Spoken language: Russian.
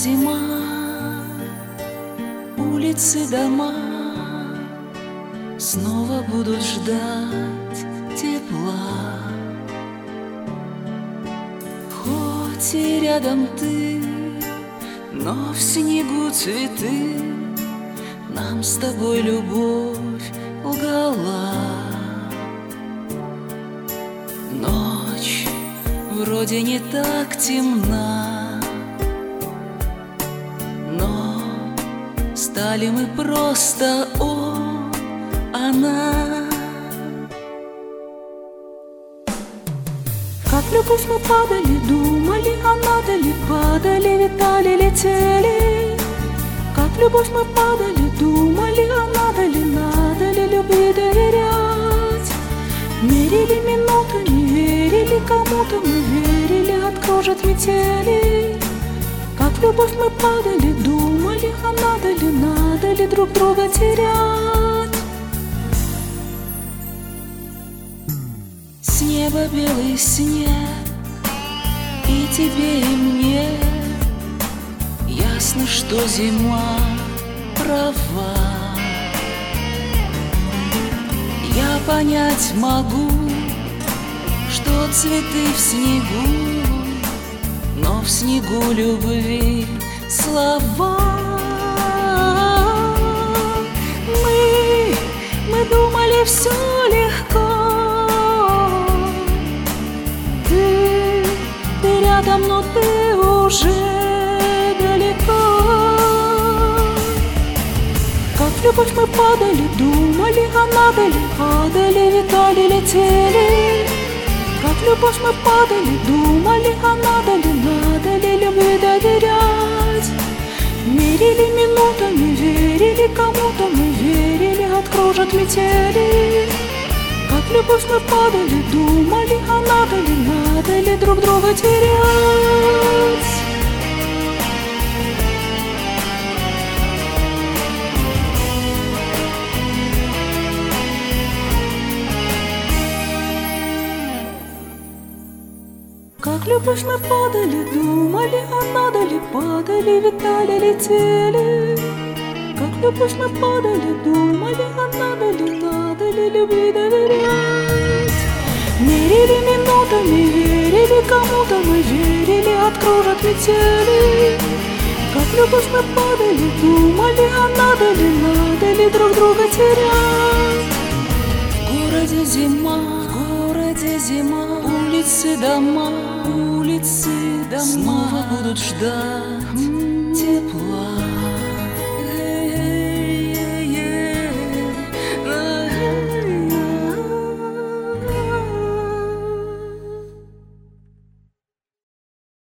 зима, улицы, дома снова будут ждать тепла. Хоть и рядом ты, но в снегу цветы нам с тобой любовь лгала. Ночь вроде не так темна, но стали мы просто она. Как в любовь мы падали, думали, а надо ли, падали, витали, летели. Как в любовь мы падали, думали, а надо ли любви доверять. Мерили минутами, верили кому-то, мы верили от кружат метели. Как в любовь мы падали, думали, а надо ли друг друга терять. С неба белый снег, и тебе, и мне ясно, что зима права. Я понять могу, что цветы в снегу, но в снегу любви слова. Мы думали, все легко. Ты рядом, но ты уже далеко. Как в любовь мы падали, думали, а надо ли, падали, витали, летели. Как в любовь мы падали, думали, а надо ли любви доверять. Мерили минутами, верили кому-то, мы верили, откружат метели. Как в любовь мы падали, думали, а надо ли друг друга терять. Как в любовь мы падали, думали, а надо ли, падали, витали, летели. Как в любовь мы падали, думали, а надо ли любви доверять. Мерили минутами, верили кому-то, мы верили, откружат метели. Как в любовь мы падали, думали, а надо ли друг друга терять. В городе зима, улицы, дома снова будут ждать тепла.